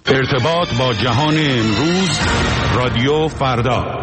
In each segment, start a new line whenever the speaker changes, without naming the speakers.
ارتباط با جهان امروز، رادیو فردا.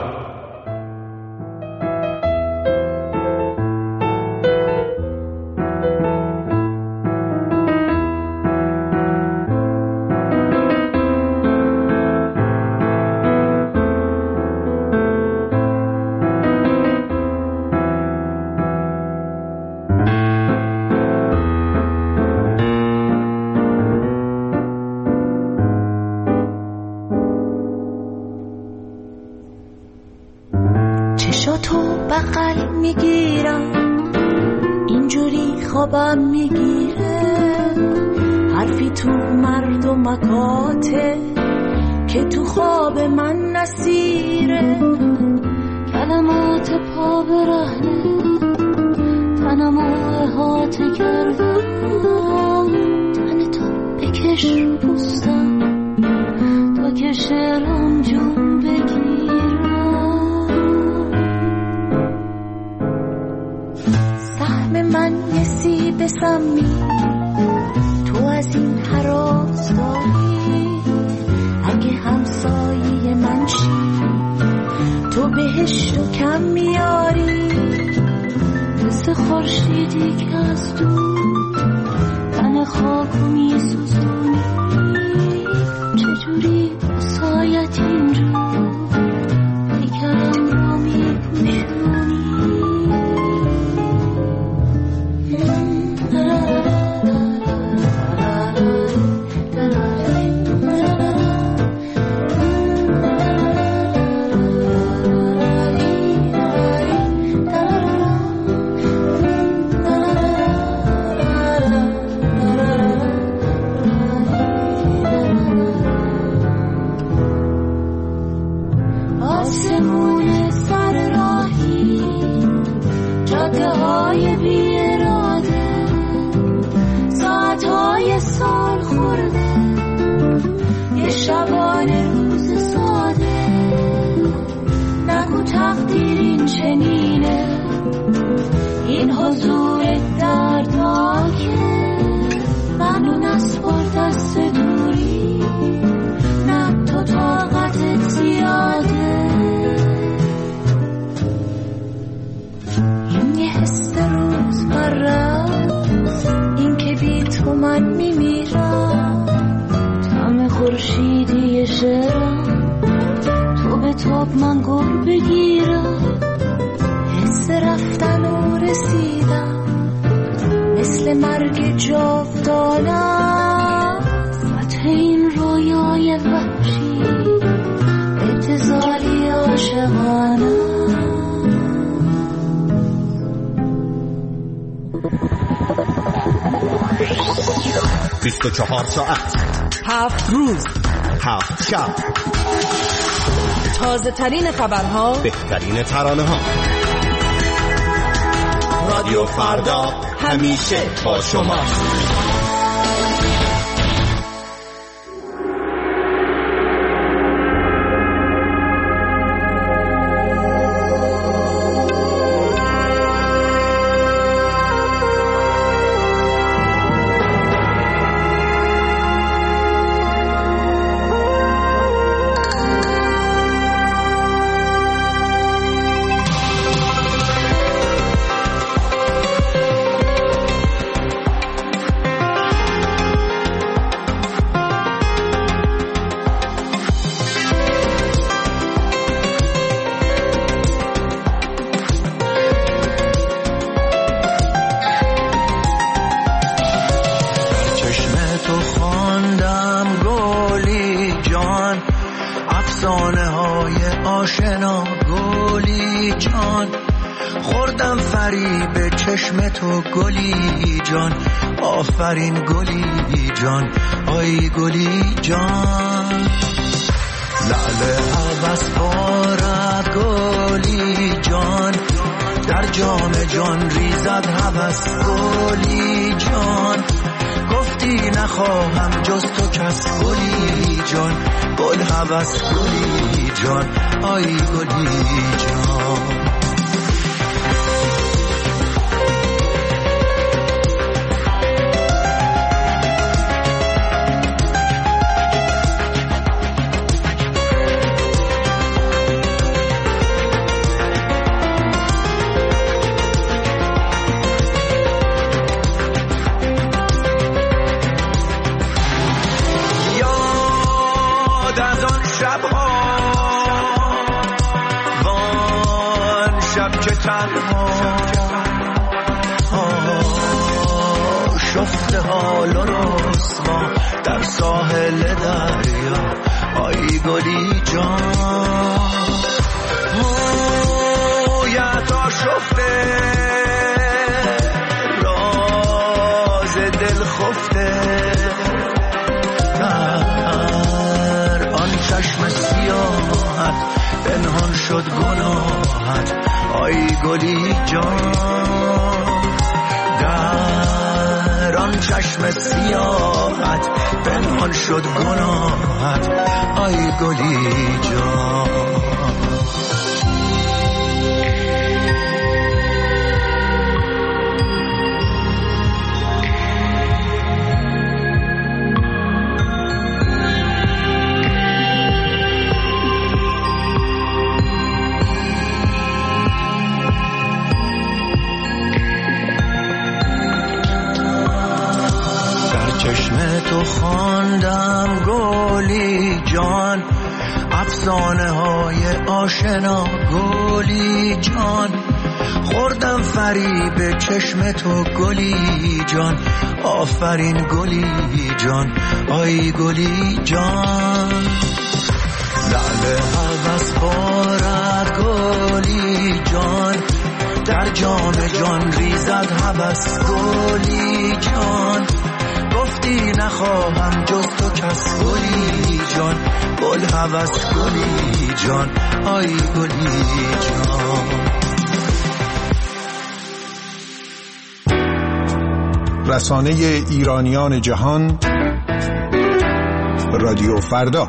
خوابم میگیره حرفی تو مرد و مکاته که تو خواب من نسیره، کلمات پا برهنه تنم احاطه کرده، تن تو بکش پوستم تا که شعرم جون بگیرم. سهم من یه سیب سمی تو از این هراس داری، اگه همسایه من شی تو بهشتو کم میاری، مثل خورشیدی که از دور تن خاکو میسوزونی، چجوری سایت اینجور پیکرم رو میپوشونی. آسمون سر راهی جاده های بی اراده، ساعتهای سال خورده، یه شبانه روز ساده، نگو تقدیر این چنینه، این حضور دردناکه، منو نسپار دست دوری، نه تو طاقتت زیاده. این یه حس روز برست، این که بی تو من میمیرم، طعم خورشیدی شعرم تو به تاب من گل بگیرم، حس رفتن و رسیدم مثل مرگ جاودانم، فتح این رویای وحشی ابتذالی عاشقانه.
24 ساعت
7 روز
7 شب،
تازه ترین خبرها،
بهترین ترانه ها. رادیو فردا همیشه با شما.
افسانه های آشنا گلی جان، خوردم فریب چشم تو گلی جان، آفرین گلی جان، آی گلی جان. لعل عوض بارد گلی جان، در جام جان ریزد هوس گلی جان، گفتی نخواهم جز تو کس گلی جان، گل هوس گلی جان، آی گلی جان. مرد حال و رسوا در ساحل دریا آی گلی جان مویت آشفته راز دل خفته در آن چشم سیاحت پنهان شد گناهت آی گلی جان در آن چشم سیاحت پنهان شد گناهت آی گلی جان تو خواندم گلی جان افسانه های آشنا گلی جان خوردم فریب چشم تو گلی جان آفرین گلی جان آی گلی جان لعل هوس بارد گلی جان در جام جان ریزد هوس گلی جان گفتی نخواهم جز تو کس گلی جان گل هوس گلی جان آی گلی جان
رسانه ایرانیان جهان رادیو فردا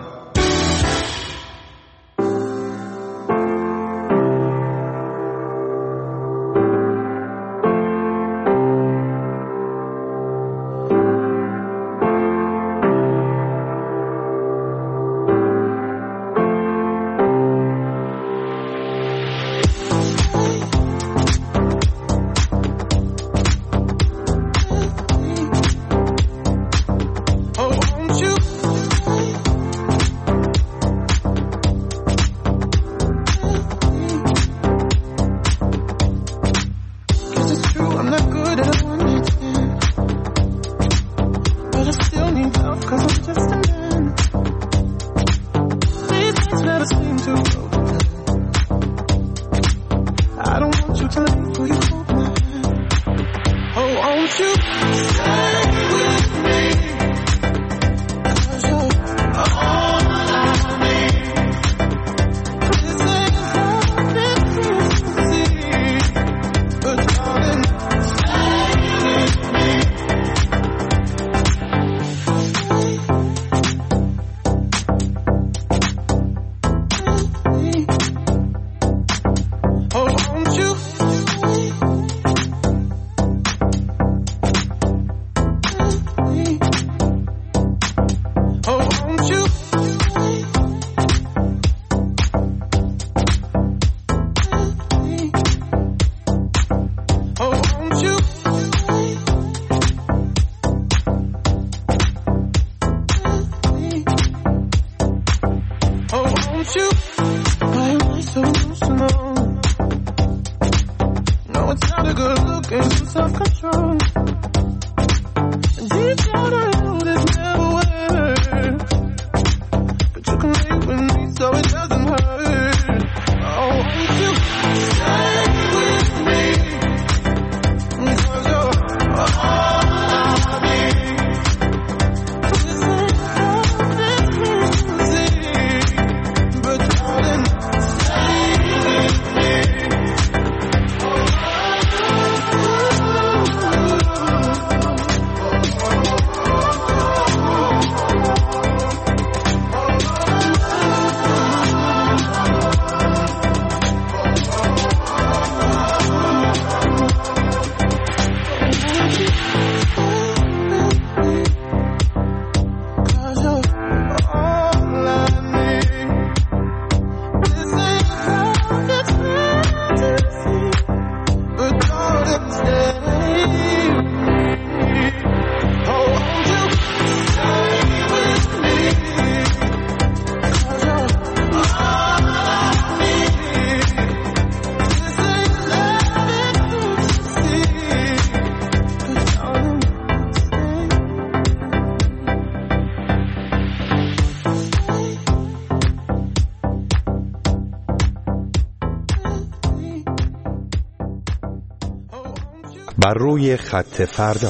بر روی خط فردا.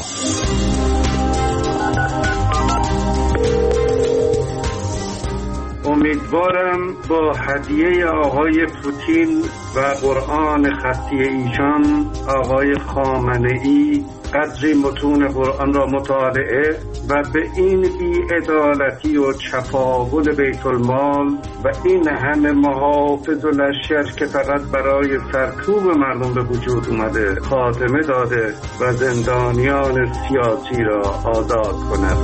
امیدوارم با هدیه آقای پوتین و قرآن خطی ایشان آقای خامنه‌ای قدری متون قرآن را مطالعه و به این بی‌عدالتی و چپاول بیت المال و این همه محافظ و لشکر که فقط برای سرکوب مردم به وجود اومده خاتمه داده و زندانیان سیاسی را آزاد کند.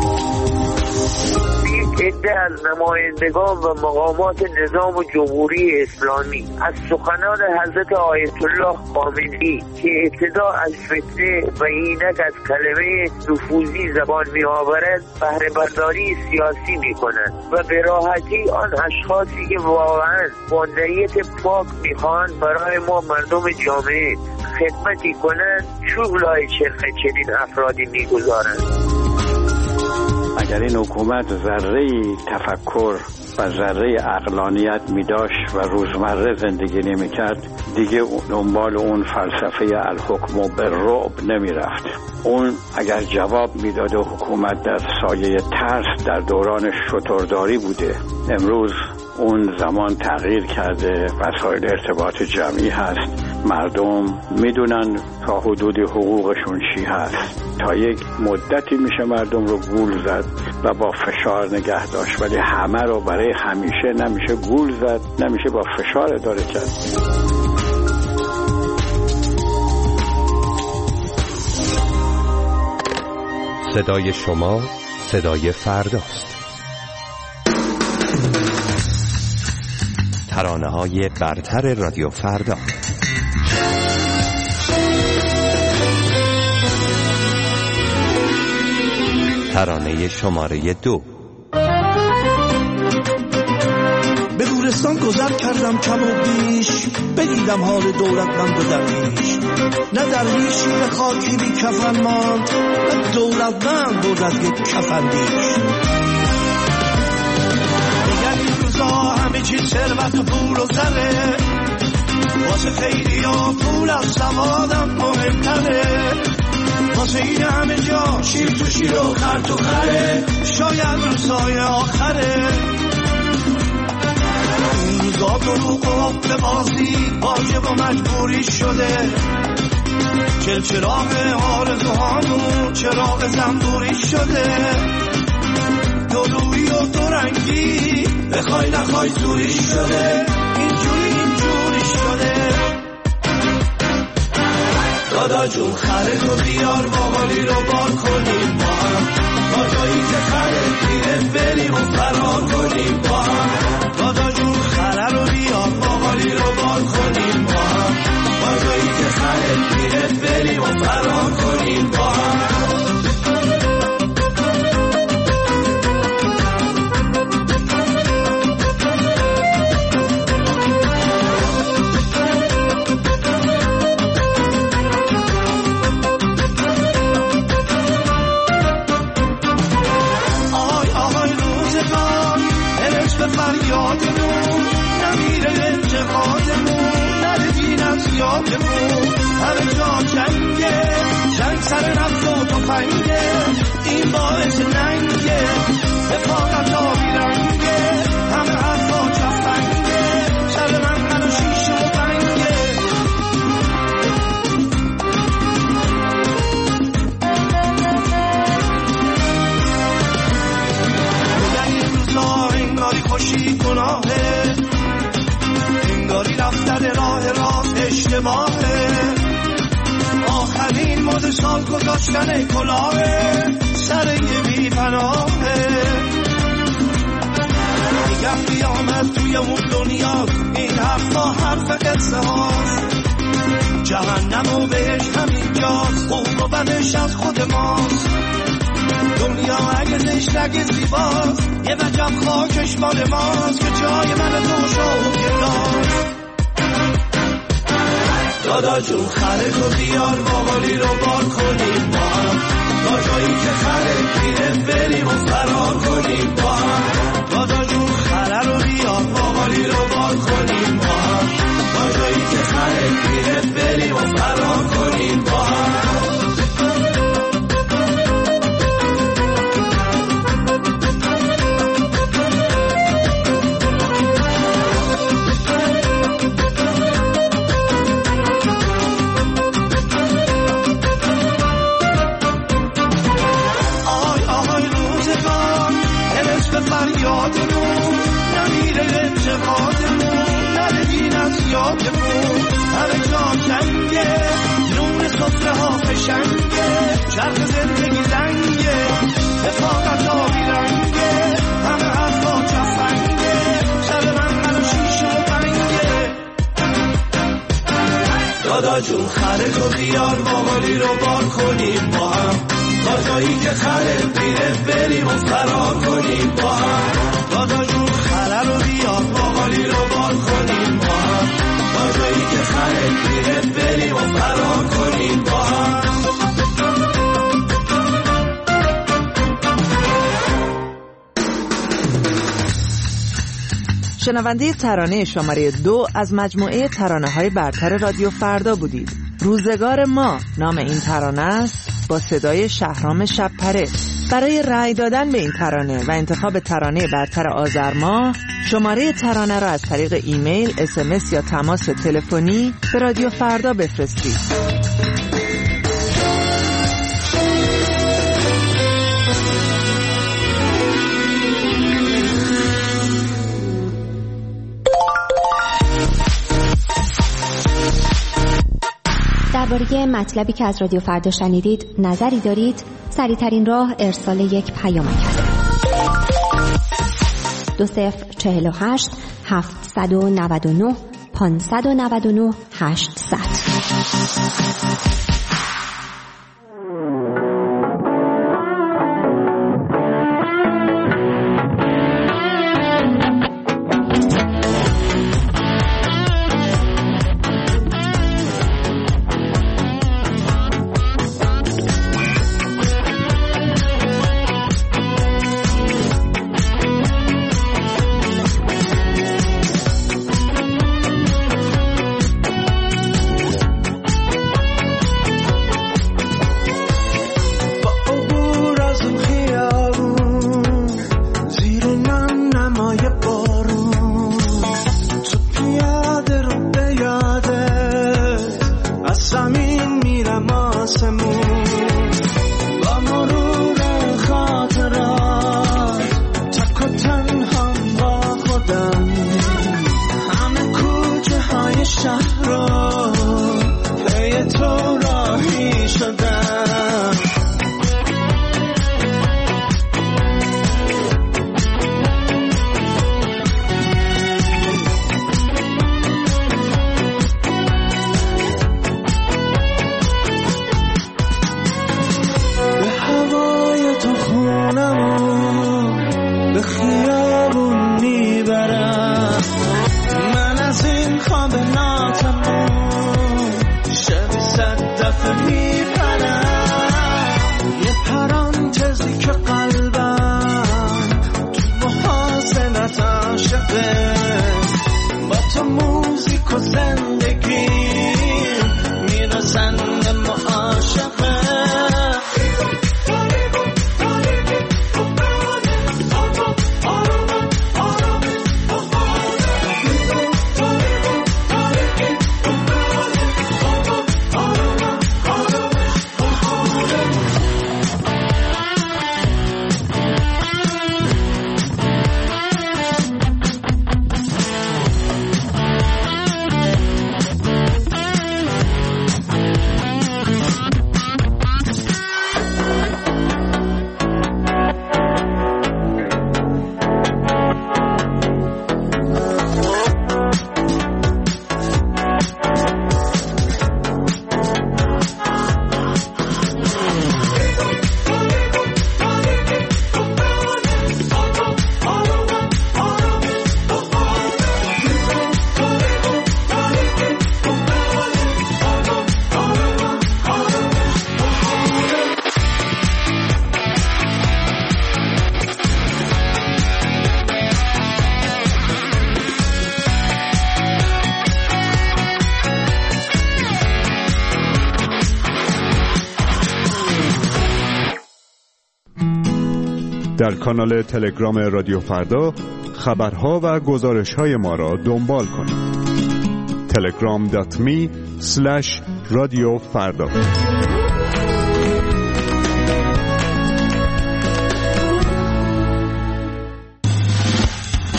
عده از نمایندگان و مقامات نظام جمهوری اسلامی از سخنان حضرت آیت الله خامنه‌ای که ابتدا از فتنه و اینک از کلمه نفوذی زبان می‌آورد بهره برداری سیاسی می‌کنند و به راحتی آن اشخاصی که واقعاً با نیت پاک می‌خواهند برای ما مردم جامعه خدمتی کنند چوب لای چرخ چنین افرادی می‌گذارند.
اگر این حکومت ذره‌ای تفکر و ذره عقلانیت می داشت و روزمره زندگی نمی کرد، دیگه دنبال اون فلسفه الحکم بالرعب نمی رفت. اون اگر جواب می داد حکومت در سایه ترس در دوران شترداری بوده، امروز اون زمان تغییر کرده، وسایل ارتباط جمعی هست، مردم میدونن تا حدودی حقوقشون چی هست. تا یک مدتی میشه مردم رو گول زد و با فشار نگه داشت، ولی همه رو برای همیشه نمیشه گول زد، نمیشه با فشار اداره کرد.
صدای شما صدای فرداست. ترانه‌های برتر رادیو فردا. ترانه شماره 2.
به گورستان گذر کردم کم و بیش، بدیدم حال دولتمند و درویش. نه درویشی به خاکی بی کفن ماند، نه دولتمند بود از یک کفندیش. دیگر این روزا همه چیز ثروت و پول و زره، واسه خیلی ها پول از سوادم مهمتره. واسه این همه جا شیر تو شیر و خر تو خره، شاید روزای آخره. این روزا دروغ و حق بازی واجب و مجبوری شده. چلچراغ آرزوهامون چراغ زنبوری شده. دورویی و دورنگی بخوای نخوای زوری شده. اینجوری شده. دادا جون خره تو بیار باقالی رو بار کنیم با هم، تا جایی که خره پیره بریم و فرار کنیم با هم. دادا جون خره رو بیار باقالی رو بار کنیم با هم، تا جایی که خره پیره بریم و فرار کنیم با هم. فریادمون نمیره اعتقادمون، نره دین از یادمون. همه جا جنگه، جنگ سر نفت و تفنگه، این باعث ننگه به فاقت آبی رنگه. همه حرفا چفنگه، سر من و شیشه و بنگه. این روزا انگاری خوشی گناهه، انگاری رفتن راه راست اشتباهه. آخرین مد سال گذاشتن کلاهه، سر یه بی پناهه. میگم قیامت توی اون دنیا، این حرفا حرف قصه هاست. جهنم و بهش همینجاست، خوب و بدش از خود ماست. دنیا اگه زشت اگه زیباست، یه وجب خاکش مال ماست که جای من تو شو گرداست. دادا جون خره تو بیار باقالی رو بار کنیم با هم، تا جایی که خره پیره بریم و فرار کنیم با هم. دادا جون خره رو بیار باقالی رو بار کنیم با هم، تا جایی که خره پیره بریم و فرار کنیم با هم. از یادمون، نمیره اعتقادمون، نره دین از یادمون. همه جا جنگه، نون سفره ها فشنگه، چرخ زندگی زنگه، رفاقت آبی رنگه، همه حرفا تفنگه، شب من و شیشه و پنگه. دادا جون خره تو بیار باقالی رو بار کنیم با هم، تا جایی که خره بیره بریم و فرار کنیم با هم. دادا جون خره رو بیار باقالی رو بار کنیم با هم، تا جایی که خره بیره بریم و فرار کنیم با هم.
شنونده ترانه شماره 2 از مجموعه ترانه‌های برتر رادیو فردا بودید. روزگار ما نام این ترانه است، با صدای شهرام شب‌پره. برای رأی دادن به این ترانه و انتخاب ترانه برتر آذر ماه، شماره ترانه را از طریق ایمیل، SMS یا تماس تلفنی به رادیو فردا بفرستید.
درباره مطلبی که از رادیو فردا شنیدید نظری دارید؟ سریع‌ترین راه ارسال یک پیامک است. 2048 799 599 800.
در کانال تلگرام رادیو فردا خبرها و گزارش‌های ما را دنبال کنید. telegram.me/radiofarda.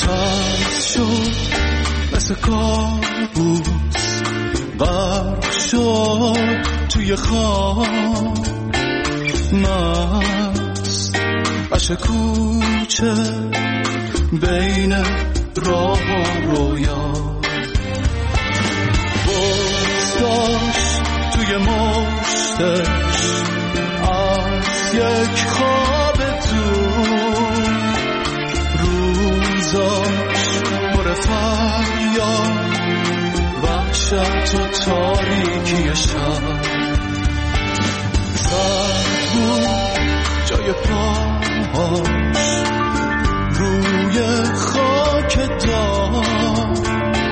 ترس شد مثل کابوس غرق شد توی خواب مست عشق کوچه بین راه و رویا بازداشت توی مشتش از یک خواب دور روزاش پر فریاد وحشت و تاریکی شب سرد بود جای پاهاش روی خاک داشت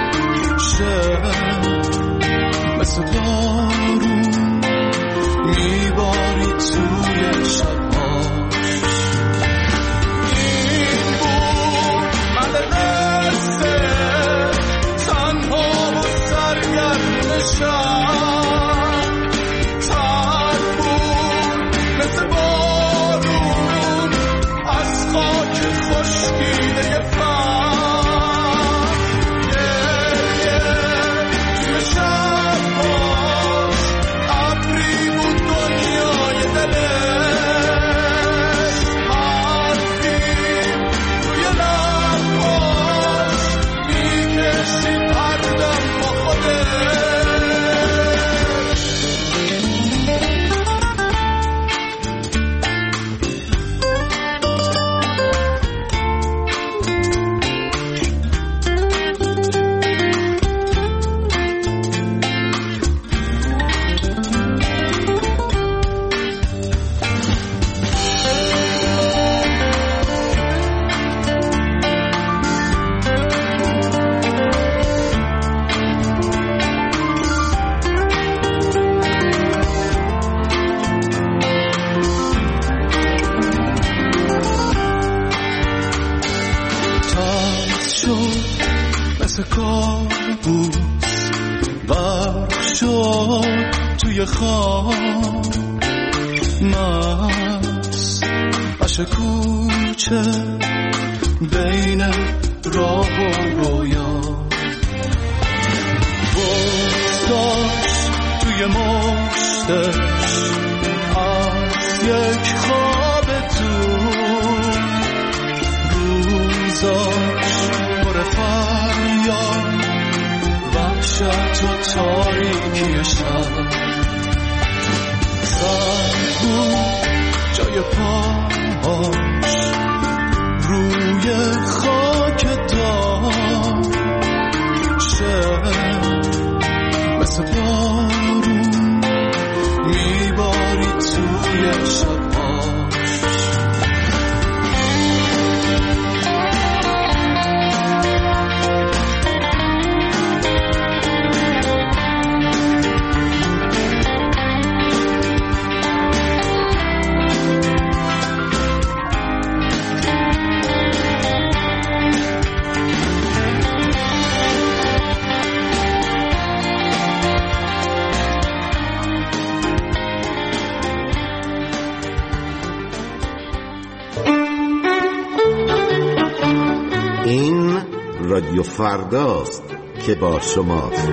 مثل بارون میباری توی شباش این بود من قصه تنها و سرگرم شب تر بود مثل بارون از خاک خشکیده فهم توی شباش ابری بود دنیای دلش حرفی توی لباش میکشید هر دم با خودش مثل کابوس غرق شد توی خواب مست عشق کوچه بین راه و رویا بازداشت توی مشتش از یک خواب دور روزاش پر فریاد وحشت و تاریکی شب سرد بود جای پاهاش روی خاک داشت مثل بارون میباری توی شباش
این رادیو فرداست که با شماست.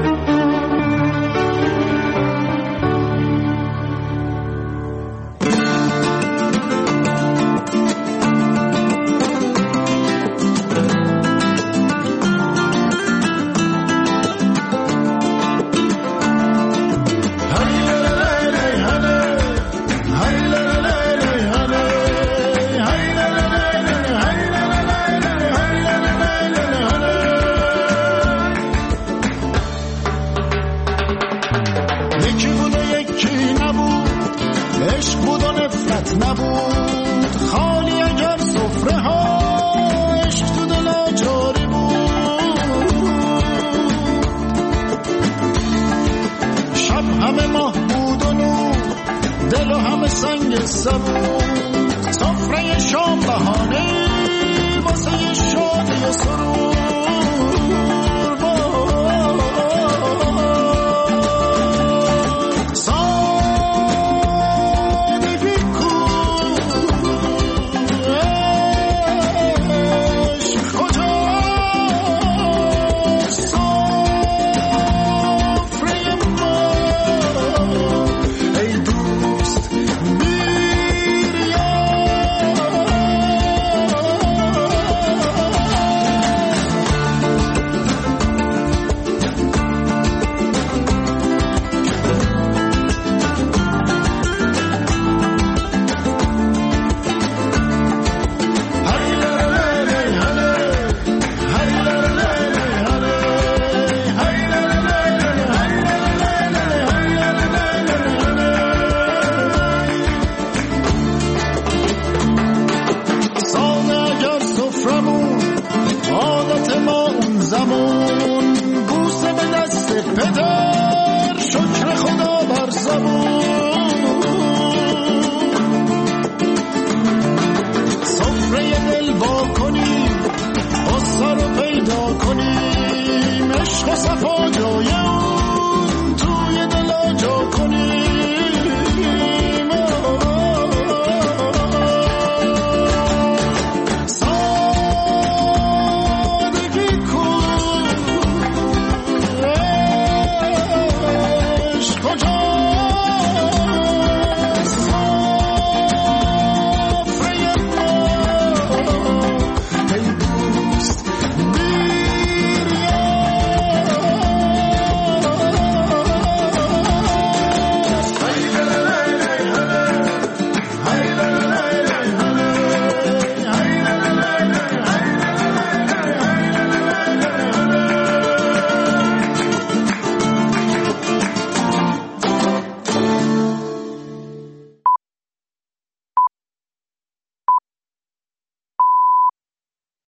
پیدا کنیم عشق و صفا جای اون توی دل جا کنیم